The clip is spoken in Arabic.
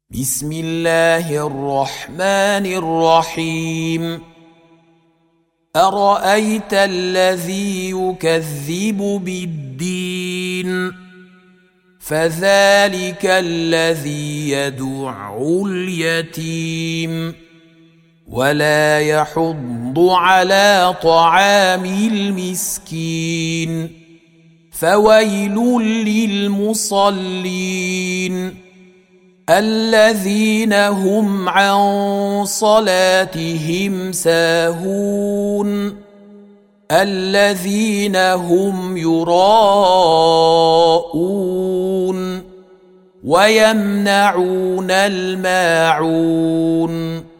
بسم الله الرحمن الرحيم. أرأيت الذي يكذب بالدين فذلك الذي يدع اليتيم ولا يحض على طعام المسكين فويل للمصلين الذين هم عن صلاتهم ساهون الذين هم يراءون ويمنعون الماعون